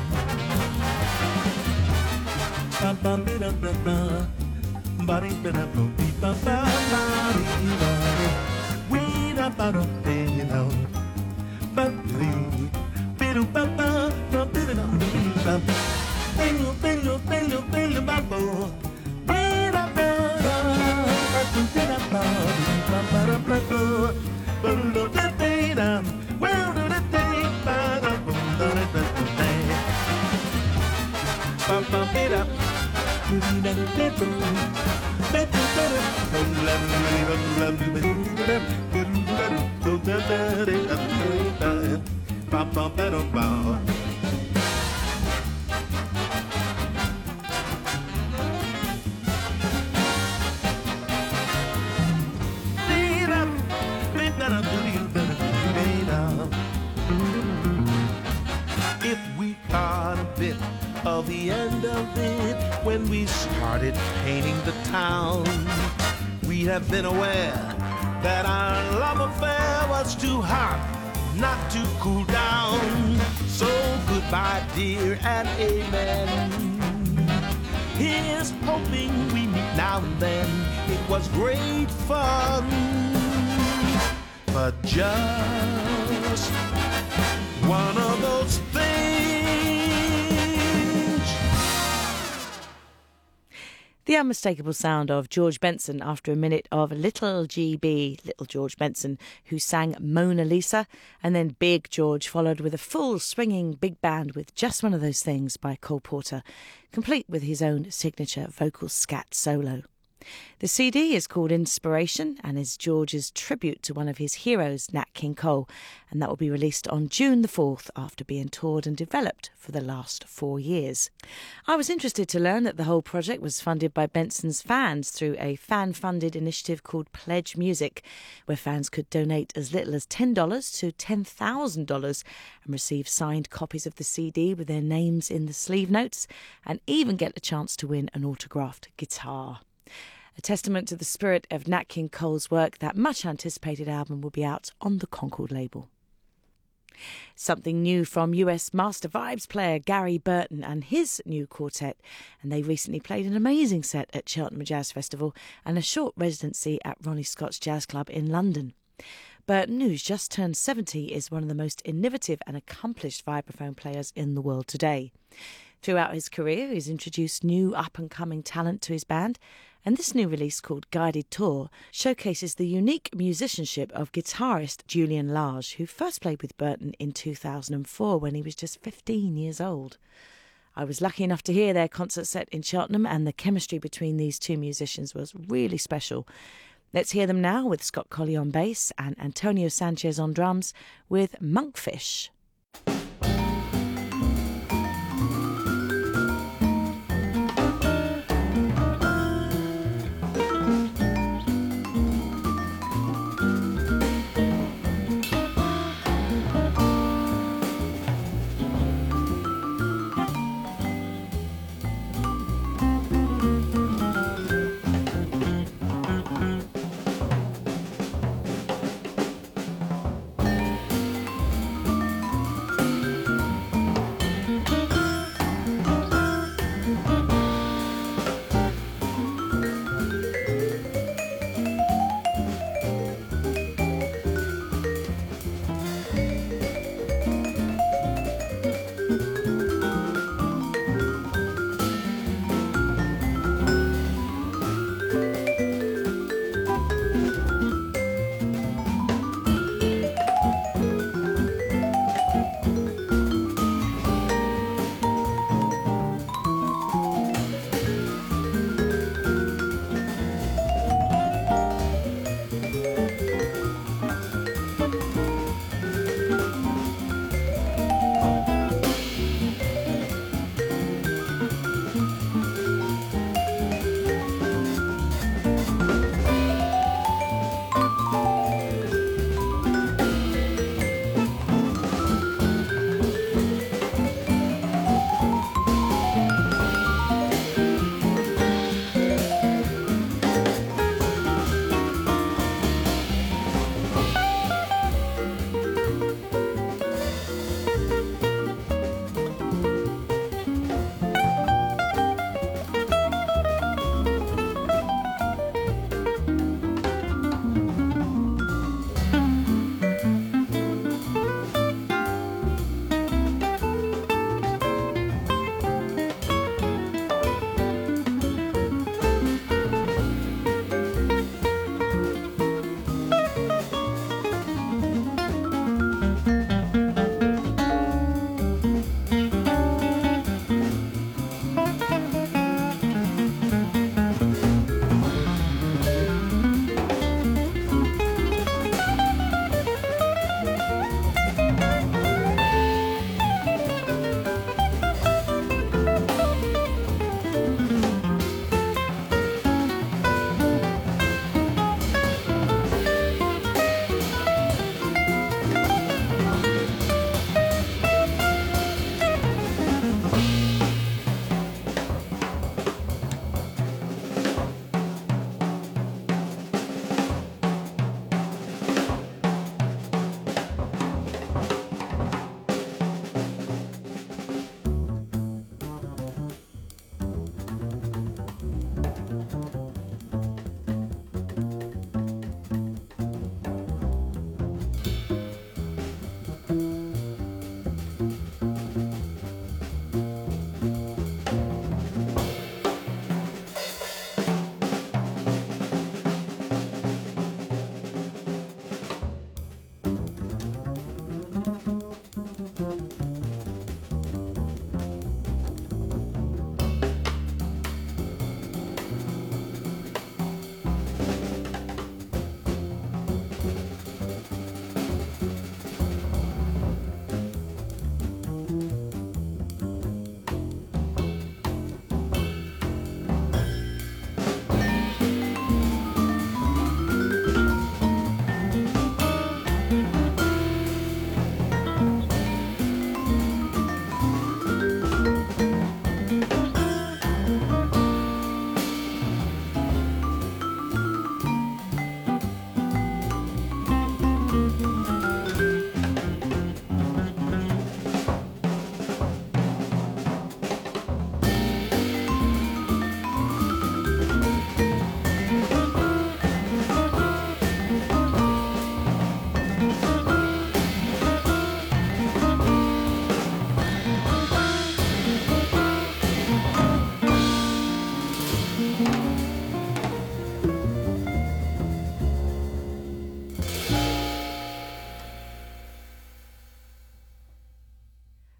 If we caught a bit of the end of it when we started painting the town, we have been aware that our love affair was too hot not to cool down. So goodbye, dear, and amen. Here's hoping we meet now and then. It was great fun, but just one of those things. The unmistakable sound of George Benson after a minute of Little G B, Little George Benson, who sang Mona Lisa, and then Big George followed with a full swinging big band with Just One of Those Things by Cole Porter, complete with his own signature vocal scat solo. The C D is called Inspiration and is George's tribute to one of his heroes, Nat King Cole, and that will be released on June the fourth after being toured and developed for the last four years. I was interested to learn that the whole project was funded by Benson's fans through a fan-funded initiative called Pledge Music, where fans could donate as little as ten dollars to ten thousand dollars and receive signed copies of the C D with their names in the sleeve notes and even get a chance to win an autographed guitar. A testament to the spirit of Nat King Cole's work, that much-anticipated album will be out on the Concord label. Something new from U S Master Vibes player Gary Burton and his new quartet, and they recently played an amazing set at Cheltenham Jazz Festival and a short residency at Ronnie Scott's Jazz Club in London. Burton, who's just turned seventy, is one of the most innovative and accomplished vibraphone players in the world today. Throughout his career, he's introduced new up-and-coming talent to his band, and this new release called Guided Tour showcases the unique musicianship of guitarist Julian Lage, who first played with Burton in two thousand four when he was just fifteen years old. I was lucky enough to hear their concert set in Cheltenham, and the chemistry between these two musicians was really special. Let's hear them now with Scott Colley on bass and Antonio Sanchez on drums with Monkfish.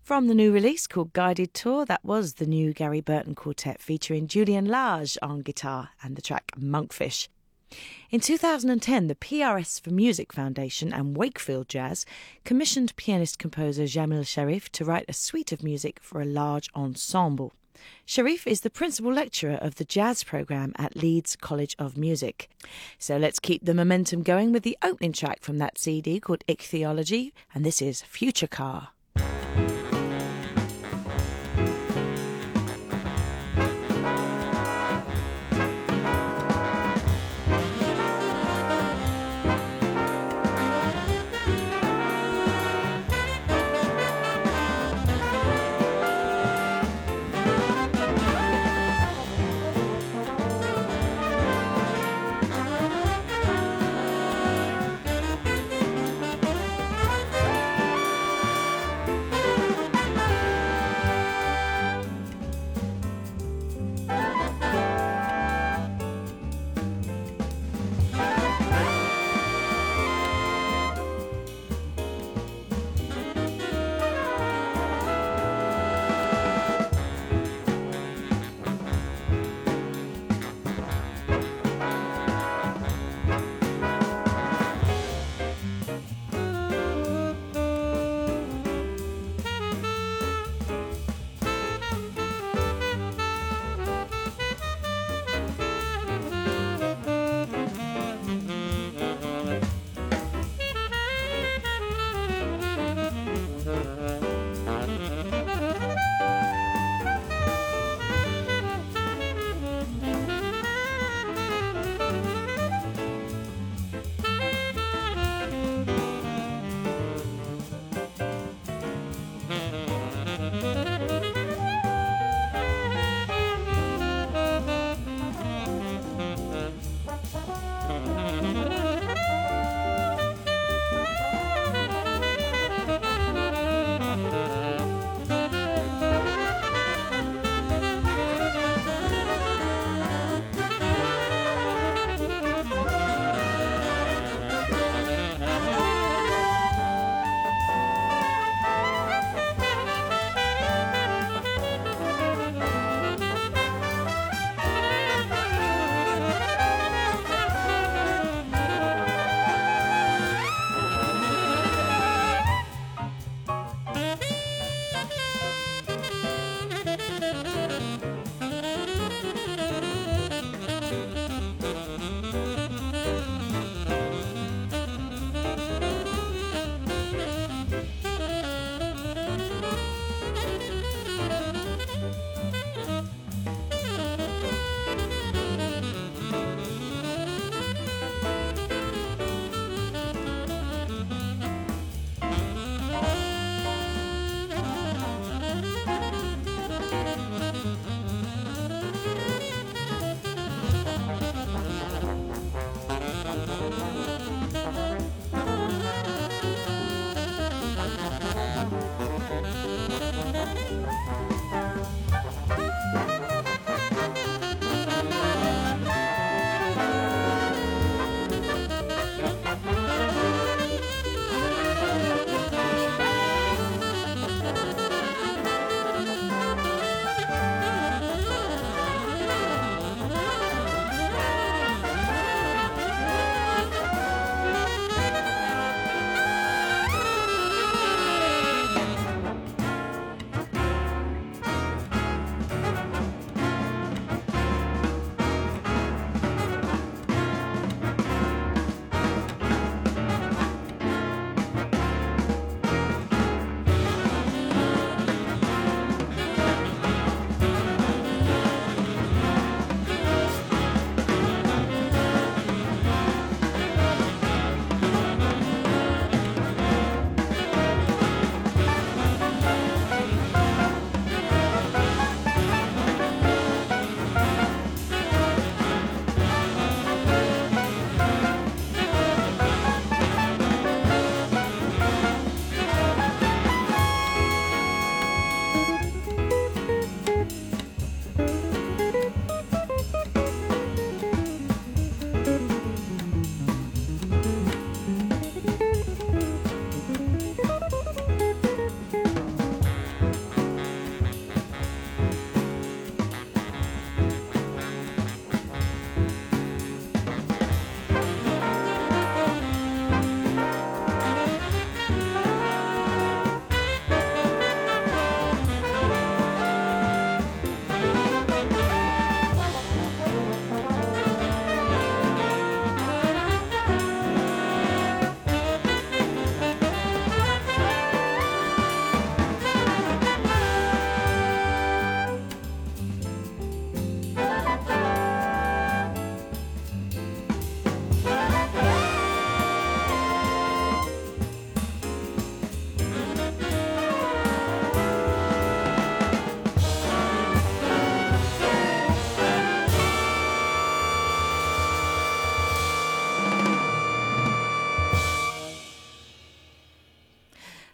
From the new release called Guided Tour, that was the new Gary Burton Quartet featuring Julian Lage on guitar and the track Monkfish. In two thousand ten, the P R S for Music Foundation and Wakefield Jazz commissioned pianist-composer Jamil Sharif to write a suite of music for a large ensemble. Sharif is the principal lecturer of the jazz programme at Leeds College of Music. So let's keep the momentum going with the opening track from that C D called Ichthyology, and this is Future Car.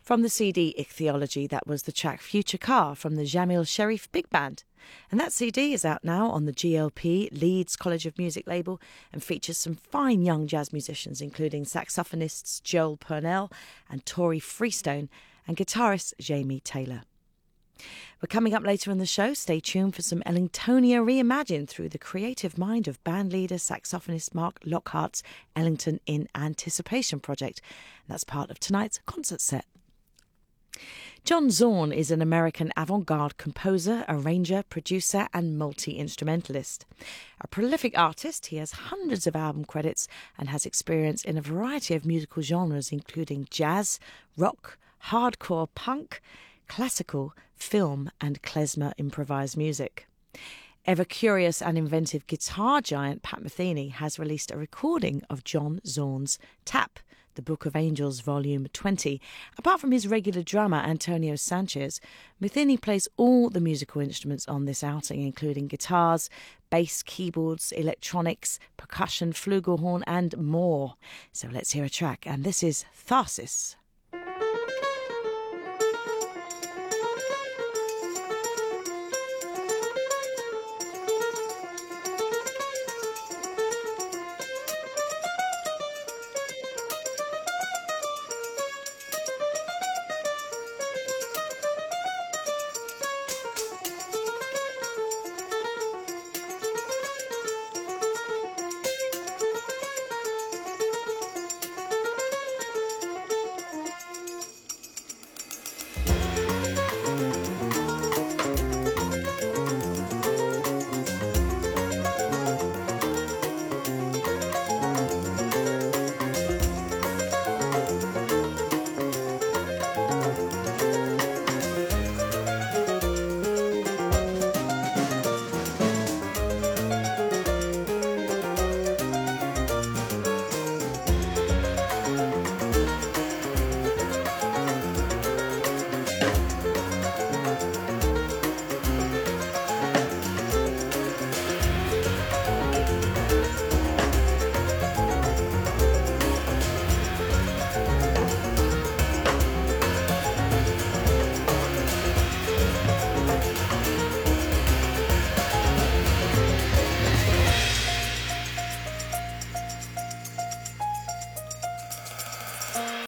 From the C D Ichthyology, that was the track Future Car from the Jamil Sherif Big Band. And that C D is out now on the G L P, Leeds College of Music label, and features some fine young jazz musicians, including saxophonists Joel Purnell and Tori Freestone, and guitarist Jamie Taylor. We're coming up later in the show. Stay tuned for some Ellingtonia reimagined through the creative mind of bandleader saxophonist Mark Lockhart's Ellington in Anticipation project. And that's part of tonight's concert set. John Zorn is an American avant-garde composer, arranger, producer and multi-instrumentalist. A prolific artist, he has hundreds of album credits and has experience in a variety of musical genres including jazz, rock, hardcore punk, classical, film and klezmer improvised music. Ever-curious and inventive guitar giant Pat Metheny has released a recording of John Zorn's Tap, The Book of Angels, Volume twenty. Apart from his regular drummer, Antonio Sanchez, Metheny plays all the musical instruments on this outing, including guitars, bass, keyboards, electronics, percussion, flugelhorn and more. So let's hear a track, and this is Tharsis.